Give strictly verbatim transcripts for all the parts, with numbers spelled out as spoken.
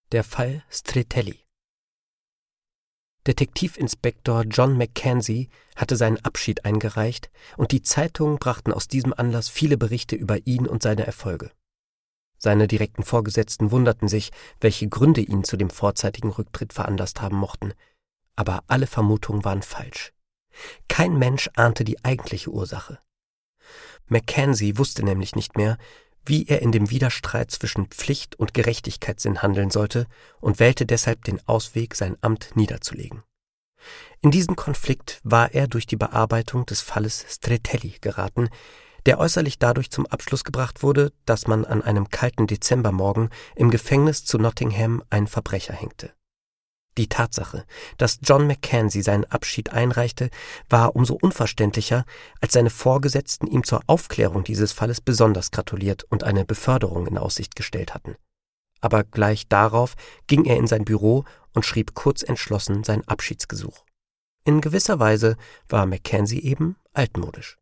Der Fall Stretelli. Detektivinspektor John Mackenzie hatte seinen Abschied eingereicht und die Zeitungen brachten aus diesem Anlass viele Berichte über ihn und seine Erfolge. Seine direkten Vorgesetzten wunderten sich, welche Gründe ihn zu dem vorzeitigen Rücktritt veranlasst haben mochten. Aber alle Vermutungen waren falsch. Kein Mensch ahnte die eigentliche Ursache. Mackenzie wusste nämlich nicht mehr, wie er in dem Widerstreit zwischen Pflicht und Gerechtigkeitssinn handeln sollte und wählte deshalb den Ausweg, sein Amt niederzulegen. In diesen Konflikt war er durch die Bearbeitung des Falles Stretelli geraten, der äußerlich dadurch zum Abschluss gebracht wurde, dass man an einem kalten Dezembermorgen im Gefängnis zu Nottingham einen Verbrecher hängte. Die Tatsache, dass John Mackenzie seinen Abschied einreichte, war umso unverständlicher, als seine Vorgesetzten ihm zur Aufklärung dieses Falles besonders gratuliert und eine Beförderung in Aussicht gestellt hatten. Aber gleich darauf ging er in sein Büro und schrieb kurz entschlossen sein Abschiedsgesuch. In gewisser Weise war Mackenzie eben altmodisch.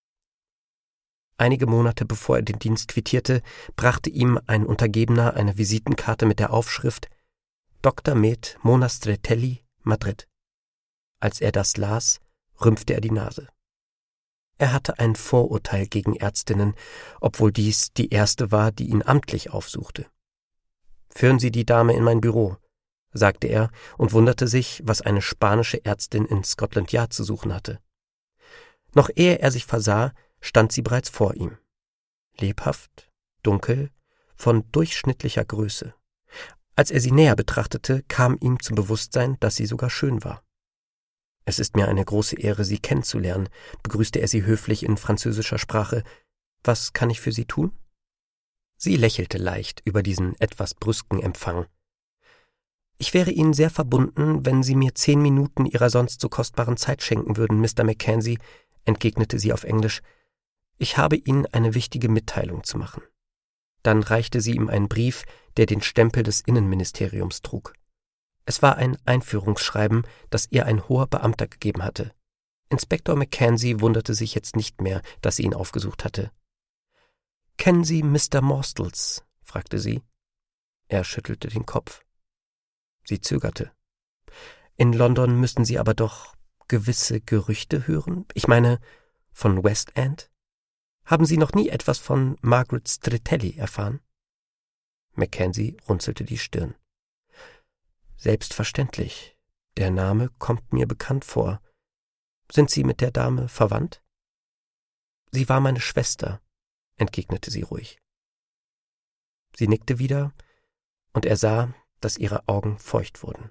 Einige Monate bevor er den Dienst quittierte, brachte ihm ein Untergebener eine Visitenkarte mit der Aufschrift Doktor med Mona Stretelli, Madrid. Als er das las, rümpfte er die Nase. Er hatte ein Vorurteil gegen Ärztinnen, obwohl dies die erste war, die ihn amtlich aufsuchte. »Führen Sie die Dame in mein Büro«, sagte er und wunderte sich, was eine spanische Ärztin in Scotland Yard zu suchen hatte. Noch ehe er sich versah, stand sie bereits vor ihm. Lebhaft, dunkel, von durchschnittlicher Größe. Als er sie näher betrachtete, kam ihm zum Bewusstsein, dass sie sogar schön war. »Es ist mir eine große Ehre, Sie kennenzulernen«, begrüßte er sie höflich in französischer Sprache. »Was kann ich für Sie tun?« Sie lächelte leicht über diesen etwas brüsken Empfang. »Ich wäre Ihnen sehr verbunden, wenn Sie mir zehn Minuten Ihrer sonst so kostbaren Zeit schenken würden, Mister Mackenzie«, entgegnete sie auf Englisch. »Ich habe Ihnen eine wichtige Mitteilung zu machen.« Dann reichte sie ihm einen Brief, der den Stempel des Innenministeriums trug. Es war ein Einführungsschreiben, das ihr ein hoher Beamter gegeben hatte. Inspektor Mackenzie wunderte sich jetzt nicht mehr, dass sie ihn aufgesucht hatte. »Kennen Sie Mister Morstels?« fragte sie. Er schüttelte den Kopf. Sie zögerte. »In London müssen Sie aber doch gewisse Gerüchte hören? Ich meine, von West End? Haben Sie noch nie etwas von Margaret Stretelli erfahren?« Mackenzie runzelte die Stirn. »Selbstverständlich. Der Name kommt mir bekannt vor. Sind Sie mit der Dame verwandt?« »Sie war meine Schwester«, entgegnete sie ruhig. Sie nickte wieder, und er sah, dass ihre Augen feucht wurden.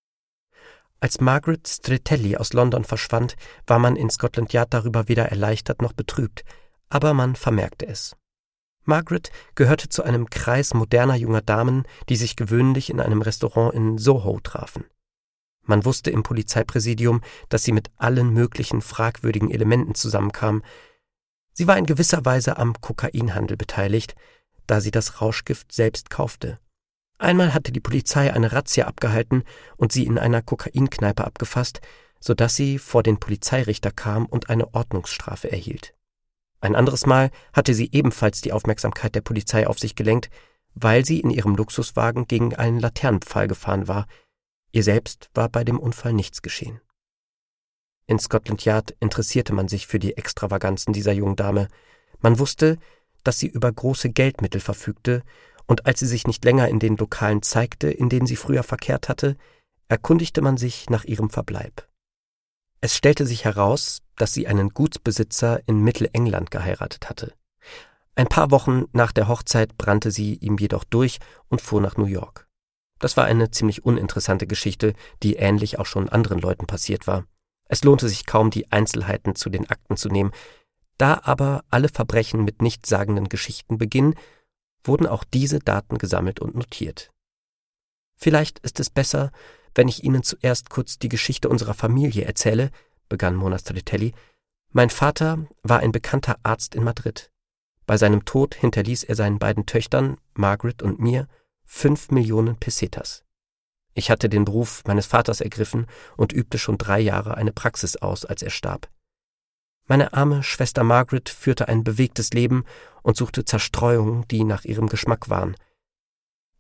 Als Margaret Stretelli aus London verschwand, war man in Scotland Yard darüber weder erleichtert noch betrübt, aber man vermerkte es. Margaret gehörte zu einem Kreis moderner junger Damen, die sich gewöhnlich in einem Restaurant in Soho trafen. Man wusste im Polizeipräsidium, dass sie mit allen möglichen fragwürdigen Elementen zusammenkam. Sie war in gewisser Weise am Kokainhandel beteiligt, da sie das Rauschgift selbst kaufte. Einmal hatte die Polizei eine Razzia abgehalten und sie in einer Kokainkneipe abgefasst, sodass sie vor den Polizeirichter kam und eine Ordnungsstrafe erhielt. Ein anderes Mal hatte sie ebenfalls die Aufmerksamkeit der Polizei auf sich gelenkt, weil sie in ihrem Luxuswagen gegen einen Laternenpfahl gefahren war. Ihr selbst war bei dem Unfall nichts geschehen. In Scotland Yard interessierte man sich für die Extravaganzen dieser jungen Dame. Man wusste, dass sie über große Geldmittel verfügte, und als sie sich nicht länger in den Lokalen zeigte, in denen sie früher verkehrt hatte, erkundigte man sich nach ihrem Verbleib. Es stellte sich heraus, dass sie einen Gutsbesitzer in Mittelengland geheiratet hatte. Ein paar Wochen nach der Hochzeit brannte sie ihm jedoch durch und fuhr nach New York. Das war eine ziemlich uninteressante Geschichte, die ähnlich auch schon anderen Leuten passiert war. Es lohnte sich kaum, die Einzelheiten zu den Akten zu nehmen. Da aber alle Verbrechen mit nichtssagenden Geschichten beginnen, wurden auch diese Daten gesammelt und notiert. »Vielleicht ist es besser, wenn ich Ihnen zuerst kurz die Geschichte unserer Familie erzähle«, begann Mona Stretelli. »Mein Vater war ein bekannter Arzt in Madrid. Bei seinem Tod hinterließ er seinen beiden Töchtern, Margaret und mir, fünf Millionen Pesetas. Ich hatte den Beruf meines Vaters ergriffen und übte schon drei Jahre eine Praxis aus, als er starb. Meine arme Schwester Margaret führte ein bewegtes Leben und suchte Zerstreuungen, die nach ihrem Geschmack waren.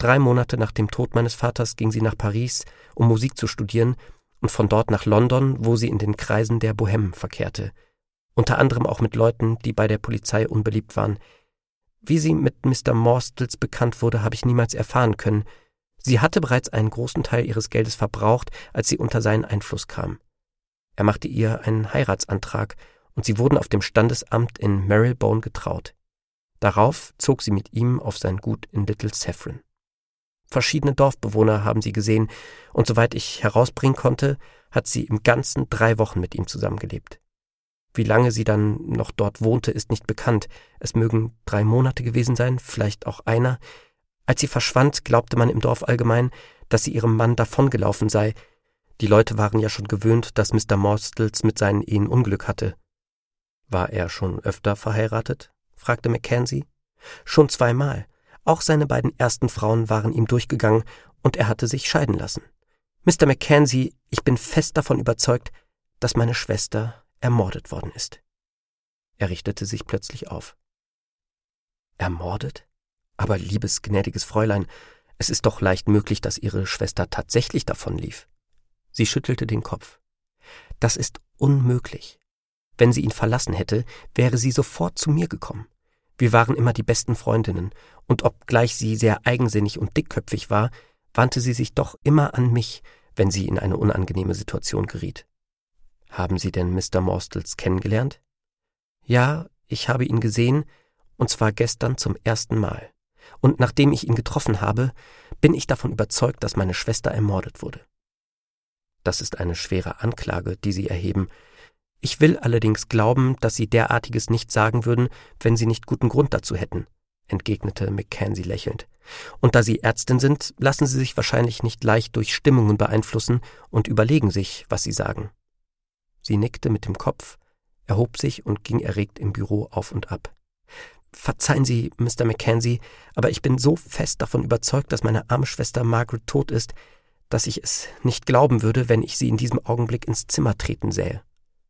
Drei Monate nach dem Tod meines Vaters ging sie nach Paris, um Musik zu studieren, und von dort nach London, wo sie in den Kreisen der Bohème verkehrte. Unter anderem auch mit Leuten, die bei der Polizei unbeliebt waren. Wie sie mit Mister Morstels bekannt wurde, habe ich niemals erfahren können. Sie hatte bereits einen großen Teil ihres Geldes verbraucht, als sie unter seinen Einfluss kam. Er machte ihr einen Heiratsantrag, und sie wurden auf dem Standesamt in Marylebone getraut. Darauf zog sie mit ihm auf sein Gut in Little Saffron. Verschiedene Dorfbewohner haben sie gesehen, und soweit ich herausbringen konnte, hat sie im Ganzen drei Wochen mit ihm zusammengelebt. Wie lange sie dann noch dort wohnte, ist nicht bekannt. Es mögen drei Monate gewesen sein, vielleicht auch einer. Als sie verschwand, glaubte man im Dorf allgemein, dass sie ihrem Mann davongelaufen sei. Die Leute waren ja schon gewöhnt, dass Mister Morstels mit seinen Ehen Unglück hatte. »War er schon öfter verheiratet?« fragte Mackenzie. »Schon zweimal. Auch seine beiden ersten Frauen waren ihm durchgegangen, und er hatte sich scheiden lassen. Mister Mackenzie, ich bin fest davon überzeugt, dass meine Schwester ermordet worden ist.« Er richtete sich plötzlich auf. »Ermordet? Aber liebes, gnädiges Fräulein, es ist doch leicht möglich, dass Ihre Schwester tatsächlich davonlief.« Sie schüttelte den Kopf. »Das ist unmöglich. Wenn sie ihn verlassen hätte, wäre sie sofort zu mir gekommen. Wir waren immer die besten Freundinnen, und obgleich sie sehr eigensinnig und dickköpfig war, wandte sie sich doch immer an mich, wenn sie in eine unangenehme Situation geriet.« »Haben Sie denn Mister Morstels kennengelernt?« »Ja, ich habe ihn gesehen, und zwar gestern zum ersten Mal. Und nachdem ich ihn getroffen habe, bin ich davon überzeugt, dass meine Schwester ermordet wurde.« »Das ist eine schwere Anklage, die Sie erheben. Ich will allerdings glauben, dass Sie derartiges nicht sagen würden, wenn Sie nicht guten Grund dazu hätten«, entgegnete Mackenzie lächelnd. »Und da Sie Ärztin sind, lassen Sie sich wahrscheinlich nicht leicht durch Stimmungen beeinflussen und überlegen sich, was Sie sagen.« Sie nickte mit dem Kopf, erhob sich und ging erregt im Büro auf und ab. »Verzeihen Sie, Mister Mackenzie, aber ich bin so fest davon überzeugt, dass meine arme Schwester Margaret tot ist, dass ich es nicht glauben würde, wenn ich sie in diesem Augenblick ins Zimmer treten sähe.«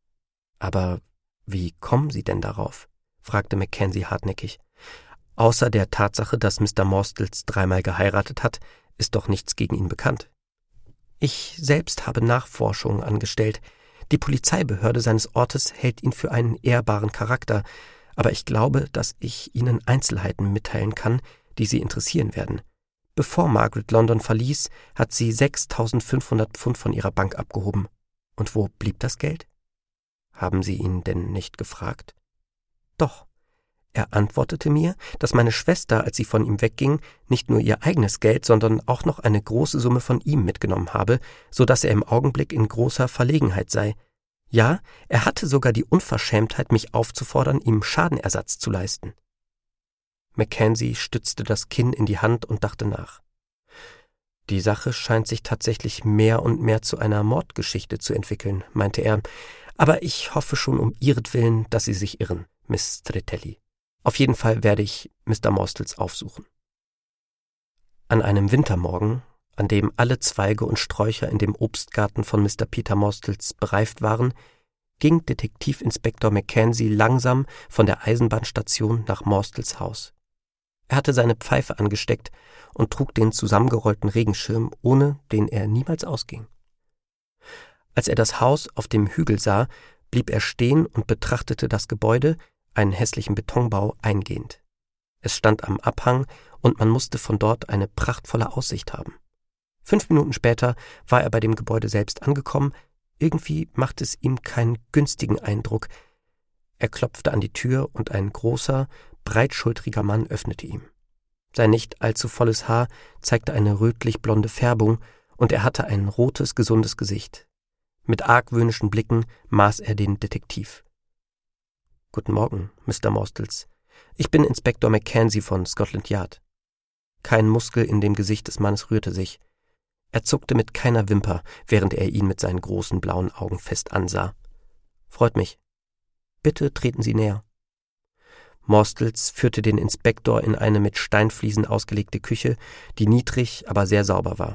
»Aber wie kommen Sie denn darauf?« fragte Mackenzie hartnäckig. »Außer der Tatsache, dass Mister Morstels dreimal geheiratet hat, ist doch nichts gegen ihn bekannt.« »Ich selbst habe Nachforschungen angestellt. Die Polizeibehörde seines Ortes hält ihn für einen ehrbaren Charakter, aber ich glaube, dass ich Ihnen Einzelheiten mitteilen kann, die Sie interessieren werden. Bevor Margaret London verließ, hat sie sechstausendfünfhundert Pfund von ihrer Bank abgehoben. Und wo blieb das Geld?« »Haben Sie ihn denn nicht gefragt?« »Doch. Er antwortete mir, dass meine Schwester, als sie von ihm wegging, nicht nur ihr eigenes Geld, sondern auch noch eine große Summe von ihm mitgenommen habe, so dass er im Augenblick in großer Verlegenheit sei. Ja, er hatte sogar die Unverschämtheit, mich aufzufordern, ihm Schadenersatz zu leisten.« Mackenzie stützte das Kinn in die Hand und dachte nach. »Die Sache scheint sich tatsächlich mehr und mehr zu einer Mordgeschichte zu entwickeln«, meinte er, »aber ich hoffe schon um ihretwillen, dass Sie sich irren, Miss Stretelli. Auf jeden Fall werde ich Mister Morstels aufsuchen.« An einem Wintermorgen, an dem alle Zweige und Sträucher in dem Obstgarten von Mister Peter Morstels bereift waren, ging Detektivinspektor Mackenzie langsam von der Eisenbahnstation nach Morstels Haus. Er hatte seine Pfeife angesteckt und trug den zusammengerollten Regenschirm, ohne den er niemals ausging. Als er das Haus auf dem Hügel sah, blieb er stehen und betrachtete das Gebäude, einen hässlichen Betonbau, eingehend. Es stand am Abhang, und man musste von dort eine prachtvolle Aussicht haben. Fünf Minuten später war er bei dem Gebäude selbst angekommen. Irgendwie machte es ihm keinen günstigen Eindruck. Er klopfte an die Tür, und ein großer, breitschultriger Mann öffnete ihm. Sein nicht allzu volles Haar zeigte eine rötlich-blonde Färbung, und er hatte ein rotes, gesundes Gesicht. Mit argwöhnischen Blicken maß er den Detektiv. »Guten Morgen, Mister Morstels. Ich bin Inspektor Mackenzie von Scotland Yard.« Kein Muskel in dem Gesicht des Mannes rührte sich. Er zuckte mit keiner Wimper, während er ihn mit seinen großen blauen Augen fest ansah. »Freut mich. Bitte treten Sie näher.« Morstels führte den Inspektor in eine mit Steinfliesen ausgelegte Küche, die niedrig, aber sehr sauber war.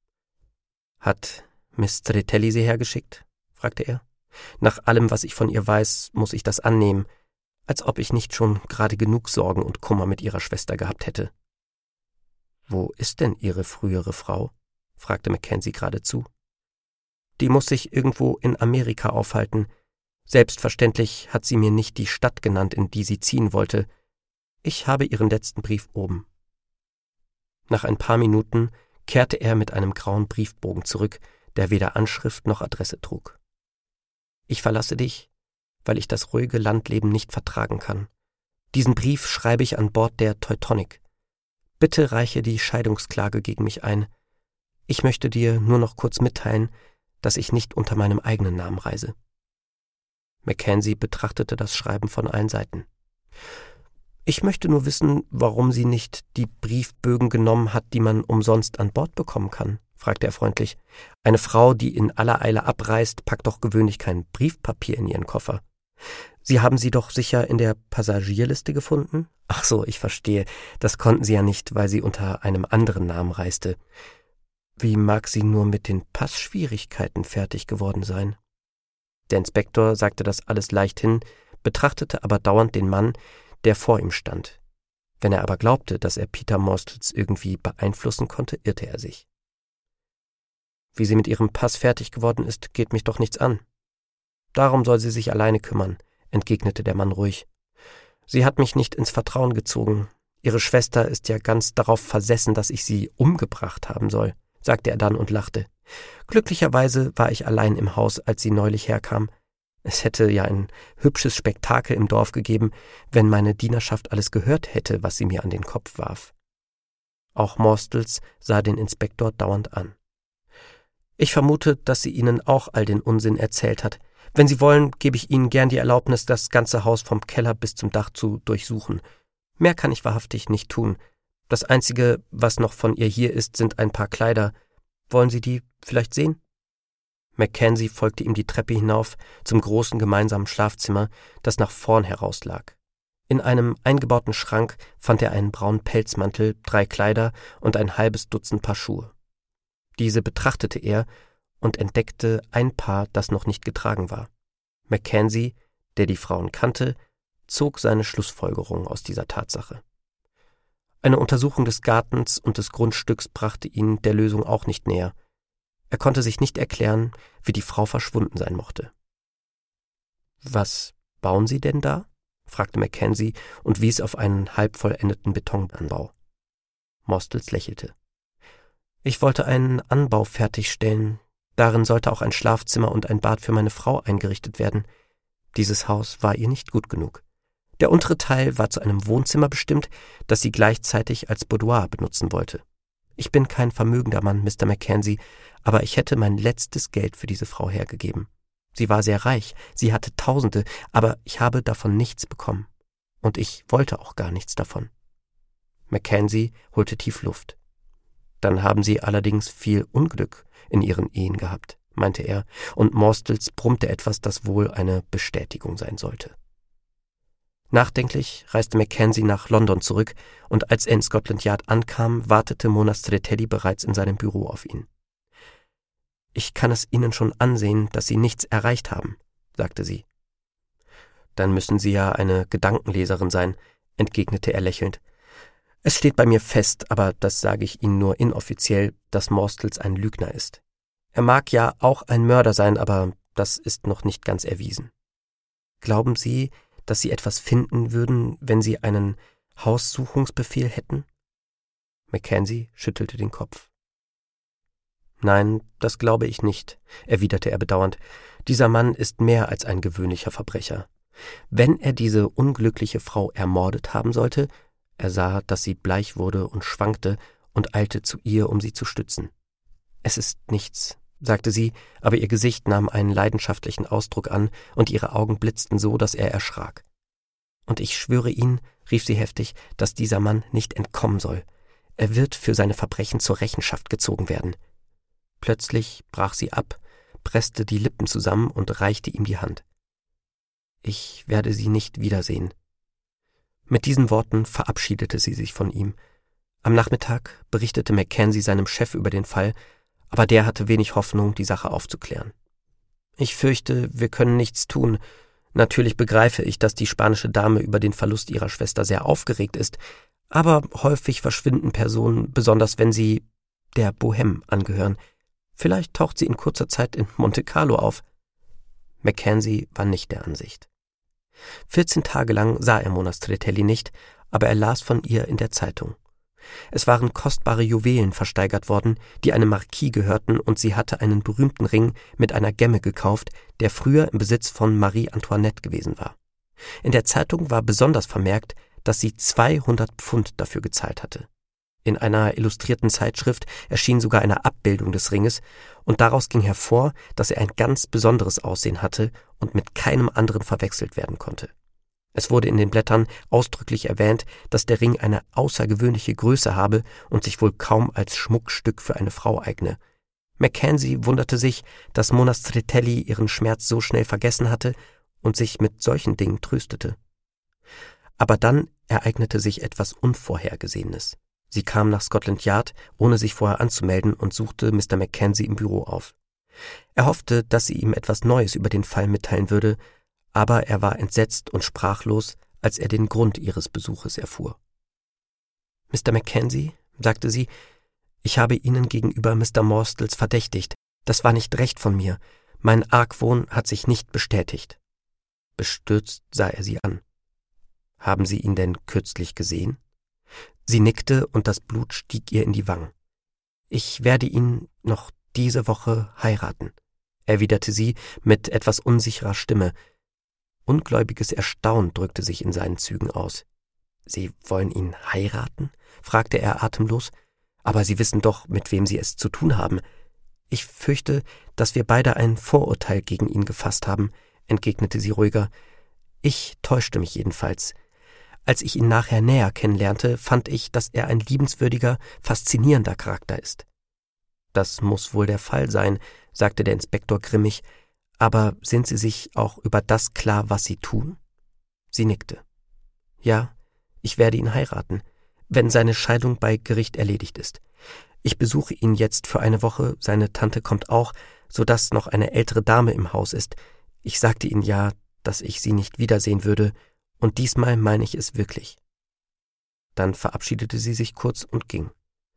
»Hat Miss Stretelli Sie hergeschickt?« fragte er. »Nach allem, was ich von ihr weiß, muss ich das annehmen, als ob ich nicht schon gerade genug Sorgen und Kummer mit ihrer Schwester gehabt hätte.« »Wo ist denn Ihre frühere Frau?« fragte Mackenzie geradezu. »Die muss sich irgendwo in Amerika aufhalten. Selbstverständlich hat sie mir nicht die Stadt genannt, in die sie ziehen wollte. Ich habe Ihren letzten Brief oben.« Nach ein paar Minuten kehrte er mit einem grauen Briefbogen zurück, der weder Anschrift noch Adresse trug. »Ich verlasse dich, weil ich das ruhige Landleben nicht vertragen kann. Diesen Brief schreibe ich an Bord der Teutonic. Bitte reiche die Scheidungsklage gegen mich ein. Ich möchte dir nur noch kurz mitteilen, dass ich nicht unter meinem eigenen Namen reise.« Mackenzie betrachtete das Schreiben von allen Seiten. »Ich möchte nur wissen, warum sie nicht die Briefbögen genommen hat, die man umsonst an Bord bekommen kann«, fragte er freundlich. »Eine Frau, die in aller Eile abreist, packt doch gewöhnlich kein Briefpapier in ihren Koffer. Sie haben sie doch sicher in der Passagierliste gefunden? Ach so, ich verstehe. Das konnten Sie ja nicht, weil sie unter einem anderen Namen reiste. Wie mag sie nur mit den Passschwierigkeiten fertig geworden sein?« Der Inspektor sagte das alles leichthin, betrachtete aber dauernd den Mann, der vor ihm stand. Wenn er aber glaubte, dass er Peter Morstels irgendwie beeinflussen konnte, irrte er sich. »Wie sie mit ihrem Pass fertig geworden ist, geht mich doch nichts an.« »Darum soll sie sich alleine kümmern«, entgegnete der Mann ruhig. »Sie hat mich nicht ins Vertrauen gezogen. Ihre Schwester ist ja ganz darauf versessen, dass ich sie umgebracht haben soll«, sagte er dann und lachte. »Glücklicherweise war ich allein im Haus, als sie neulich herkam. Es hätte ja ein hübsches Spektakel im Dorf gegeben, wenn meine Dienerschaft alles gehört hätte, was sie mir an den Kopf warf.« Auch Morstels sah den Inspektor dauernd an. »Ich vermute, dass sie Ihnen auch all den Unsinn erzählt hat. Wenn Sie wollen, gebe ich Ihnen gern die Erlaubnis, das ganze Haus vom Keller bis zum Dach zu durchsuchen. Mehr kann ich wahrhaftig nicht tun. Das Einzige, was noch von ihr hier ist, sind ein paar Kleider. Wollen Sie die vielleicht sehen?« Mackenzie folgte ihm die Treppe hinauf zum großen gemeinsamen Schlafzimmer, das nach vorn heraus lag. In einem eingebauten Schrank fand er einen braunen Pelzmantel, drei Kleider und ein halbes Dutzend Paar Schuhe. Diese betrachtete er und entdeckte ein Paar, das noch nicht getragen war. Mackenzie, der die Frauen kannte, zog seine Schlussfolgerung aus dieser Tatsache. Eine Untersuchung des Gartens und des Grundstücks brachte ihn der Lösung auch nicht näher. Er konnte sich nicht erklären, wie die Frau verschwunden sein mochte. »Was bauen Sie denn da?« fragte Mackenzie und wies auf einen halb vollendeten Betonanbau. Morstels lächelte. »Ich wollte einen Anbau fertigstellen. Darin sollte auch ein Schlafzimmer und ein Bad für meine Frau eingerichtet werden. Dieses Haus war ihr nicht gut genug. Der untere Teil war zu einem Wohnzimmer bestimmt, das sie gleichzeitig als Boudoir benutzen wollte. Ich bin kein vermögender Mann, Mister Mackenzie, aber ich hätte mein letztes Geld für diese Frau hergegeben. Sie war sehr reich, sie hatte Tausende, aber ich habe davon nichts bekommen. Und ich wollte auch gar nichts davon.« Mackenzie holte tief Luft. »Dann haben Sie allerdings viel Unglück in Ihren Ehen gehabt«, meinte er, und Morstels brummte etwas, das wohl eine Bestätigung sein sollte. Nachdenklich reiste Mackenzie nach London zurück, und als er in Scotland Yard ankam, wartete Mona Stratelli bereits in seinem Büro auf ihn. »Ich kann es Ihnen schon ansehen, dass Sie nichts erreicht haben«, sagte sie. »Dann müssen Sie ja eine Gedankenleserin sein«, entgegnete er lächelnd. »Es steht bei mir fest, aber das sage ich Ihnen nur inoffiziell, dass Morstels ein Lügner ist. Er mag ja auch ein Mörder sein, aber das ist noch nicht ganz erwiesen. Glauben Sie, dass Sie etwas finden würden, wenn Sie einen Haussuchungsbefehl hätten?« Mackenzie schüttelte den Kopf. »Nein, das glaube ich nicht«, erwiderte er bedauernd. »Dieser Mann ist mehr als ein gewöhnlicher Verbrecher. Wenn er diese unglückliche Frau ermordet haben sollte«, er sah, dass sie bleich wurde und schwankte und eilte zu ihr, um sie zu stützen. »Es ist nichts«, sagte sie, aber ihr Gesicht nahm einen leidenschaftlichen Ausdruck an und ihre Augen blitzten so, dass er erschrak. »Und ich schwöre Ihnen«, rief sie heftig, »dass dieser Mann nicht entkommen soll. Er wird für seine Verbrechen zur Rechenschaft gezogen werden.« Plötzlich brach sie ab, presste die Lippen zusammen und reichte ihm die Hand. »Ich werde Sie nicht wiedersehen.« Mit diesen Worten verabschiedete sie sich von ihm. Am Nachmittag berichtete Mackenzie seinem Chef über den Fall, aber der hatte wenig Hoffnung, die Sache aufzuklären. »Ich fürchte, wir können nichts tun. Natürlich begreife ich, dass die spanische Dame über den Verlust ihrer Schwester sehr aufgeregt ist, aber häufig verschwinden Personen, besonders wenn sie der Bohème angehören. Vielleicht taucht sie in kurzer Zeit in Monte Carlo auf. Mackenzie war nicht der Ansicht. vierzehn Tage lang sah er Mona Stretelli nicht, aber er las von ihr in der Zeitung. Es waren kostbare Juwelen versteigert worden, die einem Marquis gehörten, und sie hatte einen berühmten Ring mit einer Gemme gekauft, der früher im Besitz von Marie Antoinette gewesen war. In der Zeitung war besonders vermerkt, dass sie zweihundert Pfund dafür gezahlt hatte. In einer illustrierten Zeitschrift erschien sogar eine Abbildung des Ringes, und daraus ging hervor, dass er ein ganz besonderes Aussehen hatte und mit keinem anderen verwechselt werden konnte. Es wurde in den Blättern ausdrücklich erwähnt, dass der Ring eine außergewöhnliche Größe habe und sich wohl kaum als Schmuckstück für eine Frau eigne. Mackenzie wunderte sich, dass Mona Stretelli ihren Schmerz so schnell vergessen hatte und sich mit solchen Dingen tröstete. Aber dann ereignete sich etwas Unvorhergesehenes. Sie kam nach Scotland Yard, ohne sich vorher anzumelden, und suchte Mister Mackenzie im Büro auf. Er hoffte, dass sie ihm etwas Neues über den Fall mitteilen würde, aber er war entsetzt und sprachlos, als er den Grund ihres Besuches erfuhr. »Mister Mackenzie«, sagte sie, »ich habe Ihnen gegenüber Mister Morstels verdächtigt. Das war nicht recht von mir. Mein Argwohn hat sich nicht bestätigt.« Bestürzt sah er sie an. »Haben Sie ihn denn kürzlich gesehen?« Sie nickte, und das Blut stieg ihr in die Wangen. »Ich werde ihn noch diese Woche heiraten«, erwiderte sie mit etwas unsicherer Stimme. Ungläubiges Erstaunen drückte sich in seinen Zügen aus. »Sie wollen ihn heiraten?« fragte er atemlos. »Aber Sie wissen doch, mit wem Sie es zu tun haben.« »Ich fürchte, dass wir beide ein Vorurteil gegen ihn gefasst haben«, entgegnete sie ruhiger. »Ich täuschte mich jedenfalls. Als ich ihn nachher näher kennenlernte, fand ich, dass er ein liebenswürdiger, faszinierender Charakter ist.« »Das muss wohl der Fall sein«, sagte der Inspektor grimmig. »Aber sind Sie sich auch über das klar, was Sie tun?« Sie nickte. »Ja, ich werde ihn heiraten, wenn seine Scheidung bei Gericht erledigt ist. Ich besuche ihn jetzt für eine Woche, seine Tante kommt auch, so dass noch eine ältere Dame im Haus ist. Ich sagte Ihnen ja, dass ich sie nicht wiedersehen würde, und diesmal meine ich es wirklich.« Dann verabschiedete sie sich kurz und ging.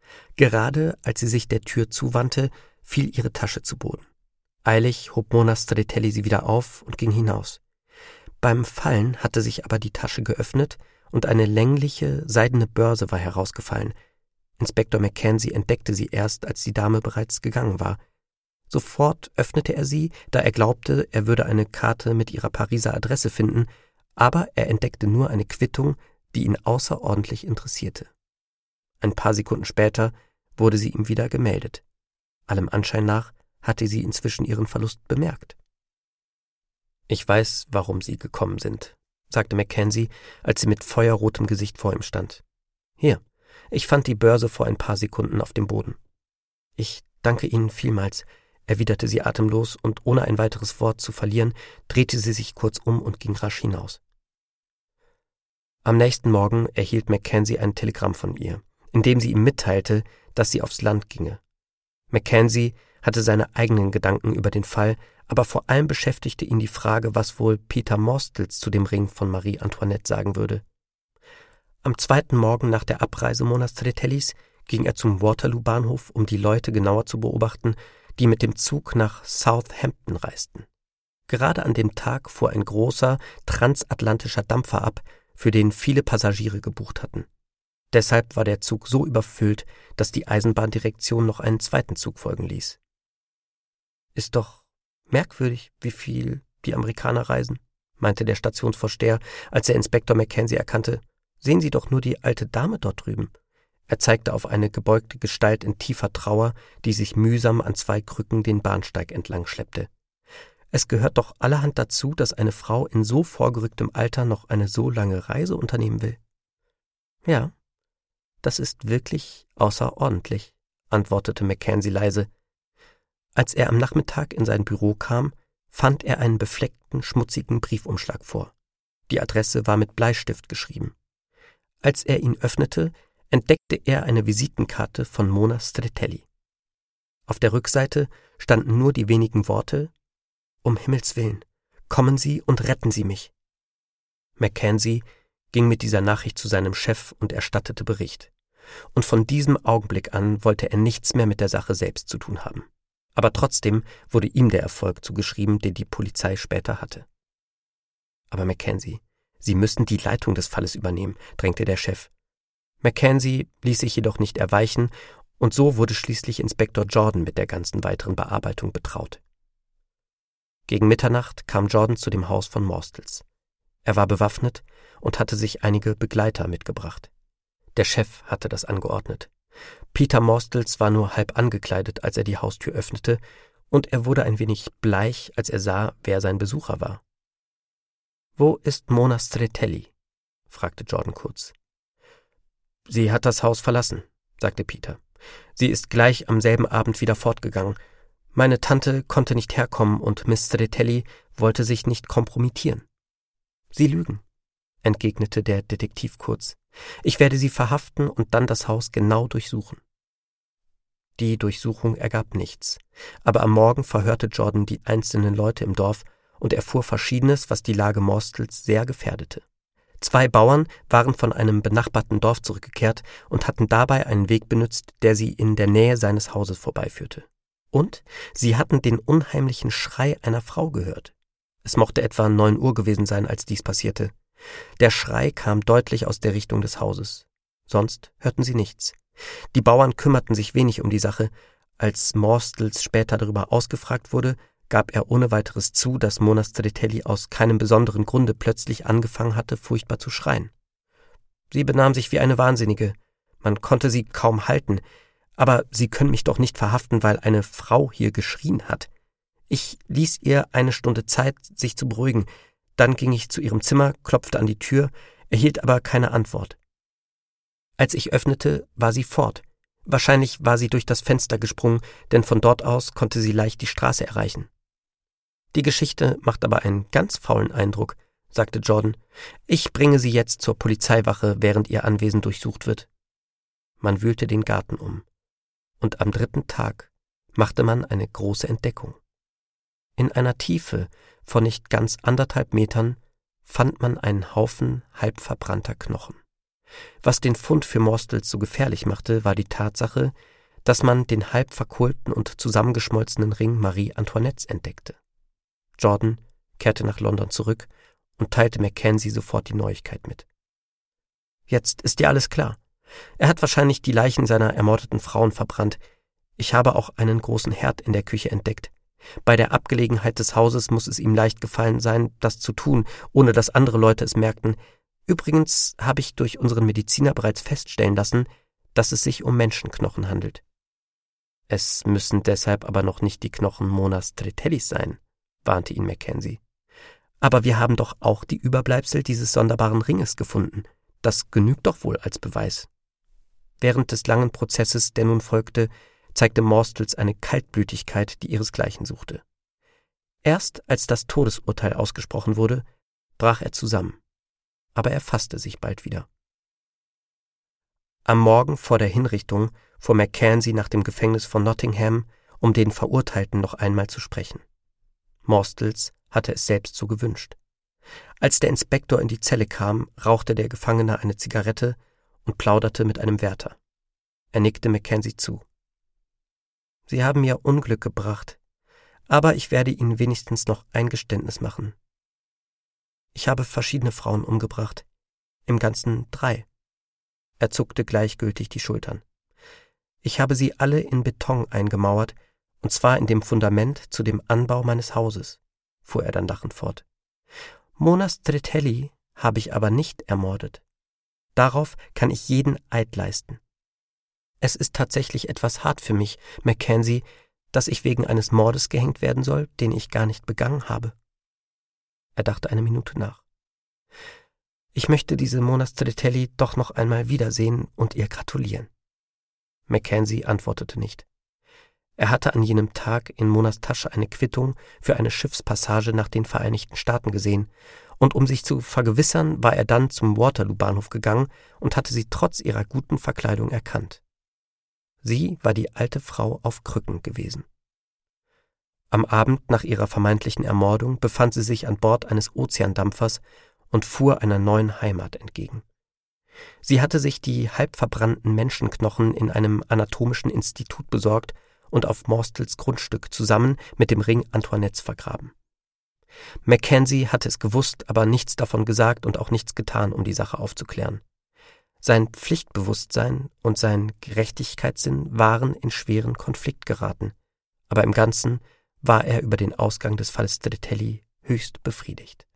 Gerade als sie sich der Tür zuwandte, fiel ihre Tasche zu Boden. Eilig hob Mona Stretelli sie wieder auf und ging hinaus. Beim Fallen hatte sich aber die Tasche geöffnet und eine längliche, seidene Börse war herausgefallen. Inspektor Mackenzie entdeckte sie erst, als die Dame bereits gegangen war. Sofort öffnete er sie, da er glaubte, er würde eine Karte mit ihrer Pariser Adresse finden, aber er entdeckte nur eine Quittung, die ihn außerordentlich interessierte. Ein paar Sekunden später wurde sie ihm wieder gemeldet. Allem Anschein nach hatte sie inzwischen ihren Verlust bemerkt. »Ich weiß, warum Sie gekommen sind«, sagte Mackenzie, als sie mit feuerrotem Gesicht vor ihm stand. »Hier, ich fand die Börse vor ein paar Sekunden auf dem Boden.« »Ich danke Ihnen vielmals«, erwiderte sie atemlos, und ohne ein weiteres Wort zu verlieren, drehte sie sich kurz um und ging rasch hinaus. Am nächsten Morgen erhielt Mackenzie ein Telegramm von ihr, in dem sie ihm mitteilte, dass sie aufs Land ginge. Mackenzie hatte seine eigenen Gedanken über den Fall, aber vor allem beschäftigte ihn die Frage, was wohl Peter Morstels zu dem Ring von Marie Antoinette sagen würde. Am zweiten Morgen nach der Abreise Mona Stretellis ging er zum Waterloo-Bahnhof, um die Leute genauer zu beobachten, die mit dem Zug nach Southampton reisten. Gerade an dem Tag fuhr ein großer, transatlantischer Dampfer ab, für den viele Passagiere gebucht hatten. Deshalb war der Zug so überfüllt, dass die Eisenbahndirektion noch einen zweiten Zug folgen ließ. »Ist doch merkwürdig, wie viel die Amerikaner reisen«, meinte der Stationsvorsteher, als er Inspektor Mackenzie erkannte. »Sehen Sie doch nur die alte Dame dort drüben.« Er zeigte auf eine gebeugte Gestalt in tiefer Trauer, die sich mühsam an zwei Krücken den Bahnsteig entlang schleppte. Es gehört doch allerhand dazu, dass eine Frau in so vorgerücktem Alter noch eine so lange Reise unternehmen will. »Ja, das ist wirklich außerordentlich«, antwortete Mackenzie leise. Als er am Nachmittag in sein Büro kam, fand er einen befleckten, schmutzigen Briefumschlag vor. Die Adresse war mit Bleistift geschrieben. Als er ihn öffnete, entdeckte er eine Visitenkarte von Mona Stretelli. Auf der Rückseite standen nur die wenigen Worte: »Um Himmels Willen, Kommen Sie und retten Sie mich. Mackenzie ging mit dieser Nachricht zu seinem Chef und erstattete Bericht. Und von diesem Augenblick an wollte er nichts mehr mit der Sache selbst zu tun haben. Aber trotzdem wurde ihm der Erfolg zugeschrieben, den die Polizei später hatte. Aber Mackenzie, Sie müssen die Leitung des Falles übernehmen, drängte der Chef. Mackenzie ließ sich jedoch nicht erweichen, und so wurde schließlich Inspektor Jordan mit der ganzen weiteren Bearbeitung betraut. Gegen Mitternacht kam Jordan zu dem Haus von Morstels. Er war bewaffnet und hatte sich einige Begleiter mitgebracht. Der Chef hatte das angeordnet. Peter Morstels war nur halb angekleidet, als er die Haustür öffnete, und er wurde ein wenig bleich, als er sah, wer sein Besucher war. »Wo ist Mona Stretelli?« fragte Jordan kurz. »Sie hat das Haus verlassen«, sagte Peter. »Sie ist gleich am selben Abend wieder fortgegangen. Meine Tante konnte nicht herkommen und Miss Stretelli wollte sich nicht kompromittieren.« »Sie lügen«, entgegnete der Detektiv kurz. »Ich werde Sie verhaften und dann das Haus genau durchsuchen.« Die Durchsuchung ergab nichts, aber am Morgen verhörte Jordan die einzelnen Leute im Dorf und erfuhr Verschiedenes, was die Lage Morstels sehr gefährdete. Zwei Bauern waren von einem benachbarten Dorf zurückgekehrt und hatten dabei einen Weg benutzt, der sie in der Nähe seines Hauses vorbeiführte. Und sie hatten den unheimlichen Schrei einer Frau gehört. Es mochte etwa neun Uhr gewesen sein, als dies passierte. Der Schrei kam deutlich aus der Richtung des Hauses. Sonst hörten sie nichts. Die Bauern kümmerten sich wenig um die Sache. Als Morstels später darüber ausgefragt wurde, gab er ohne weiteres zu, dass Mona Stretelli aus keinem besonderen Grunde plötzlich angefangen hatte, furchtbar zu schreien. Sie benahm sich wie eine Wahnsinnige. Man konnte sie kaum halten. Aber Sie können mich doch nicht verhaften, weil eine Frau hier geschrien hat. Ich ließ ihr eine Stunde Zeit, sich zu beruhigen. Dann ging ich zu ihrem Zimmer, klopfte an die Tür, erhielt aber keine Antwort. Als ich öffnete, war sie fort. Wahrscheinlich war sie durch das Fenster gesprungen, denn von dort aus konnte sie leicht die Straße erreichen. »Die Geschichte macht aber einen ganz faulen Eindruck«, sagte Jordan. »Ich bringe Sie jetzt zur Polizeiwache, während Ihr Anwesen durchsucht wird.« Man wühlte den Garten um. Und am dritten Tag machte man eine große Entdeckung. In einer Tiefe von nicht ganz anderthalb Metern fand man einen Haufen halb verbrannter Knochen. Was den Fund für Morstels so gefährlich machte, war die Tatsache, dass man den halb verkohlten und zusammengeschmolzenen Ring Marie Antoinettes entdeckte. Jordan kehrte nach London zurück und teilte Mackenzie sofort die Neuigkeit mit. »Jetzt ist dir alles klar. Er hat wahrscheinlich die Leichen seiner ermordeten Frauen verbrannt. Ich habe auch einen großen Herd in der Küche entdeckt. Bei der Abgelegenheit des Hauses muss es ihm leicht gefallen sein, das zu tun, ohne dass andere Leute es merkten. Übrigens habe ich durch unseren Mediziner bereits feststellen lassen, dass es sich um Menschenknochen handelt.« »Es müssen deshalb aber noch nicht die Knochen Mona Stretellis sein«, warnte ihn Mackenzie. »Aber wir haben doch auch die Überbleibsel dieses sonderbaren Ringes gefunden. Das genügt doch wohl als Beweis.« Während des langen Prozesses, der nun folgte, zeigte Morstels eine Kaltblütigkeit, die ihresgleichen suchte. Erst als das Todesurteil ausgesprochen wurde, brach er zusammen. Aber er fasste sich bald wieder. Am Morgen vor der Hinrichtung fuhr Mackenzie nach dem Gefängnis von Nottingham, um den Verurteilten noch einmal zu sprechen. Morstels hatte es selbst so gewünscht. Als der Inspektor in die Zelle kam, rauchte der Gefangene eine Zigarette und plauderte mit einem Wärter. Er nickte Mackenzie zu. »Sie haben mir Unglück gebracht, aber ich werde Ihnen wenigstens noch ein Geständnis machen. Ich habe verschiedene Frauen umgebracht, im Ganzen drei.« Er zuckte gleichgültig die Schultern. »Ich habe sie alle in Beton eingemauert, und zwar in dem Fundament zu dem Anbau meines Hauses«, fuhr er dann lachend fort. »Mona Stretelli habe ich aber nicht ermordet. Darauf kann ich jeden Eid leisten. Es ist tatsächlich etwas hart für mich, Mackenzie, dass ich wegen eines Mordes gehängt werden soll, den ich gar nicht begangen habe.« Er dachte eine Minute nach. »Ich möchte diese Mona Stretelli doch noch einmal wiedersehen und ihr gratulieren.« Mackenzie antwortete nicht. Er hatte an jenem Tag in Monas Tasche eine Quittung für eine Schiffspassage nach den Vereinigten Staaten gesehen, und um sich zu vergewissern, war er dann zum Waterloo-Bahnhof gegangen und hatte sie trotz ihrer guten Verkleidung erkannt. Sie war die alte Frau auf Krücken gewesen. Am Abend nach ihrer vermeintlichen Ermordung befand sie sich an Bord eines Ozeandampfers und fuhr einer neuen Heimat entgegen. Sie hatte sich die halb verbrannten Menschenknochen in einem anatomischen Institut besorgt und auf Morstels Grundstück zusammen mit dem Ring Antoinettes vergraben. Mackenzie hatte es gewusst, aber nichts davon gesagt und auch nichts getan, um die Sache aufzuklären. Sein Pflichtbewusstsein und sein Gerechtigkeitssinn waren in schweren Konflikt geraten, aber im Ganzen war er über den Ausgang des Falles Stretelli höchst befriedigt.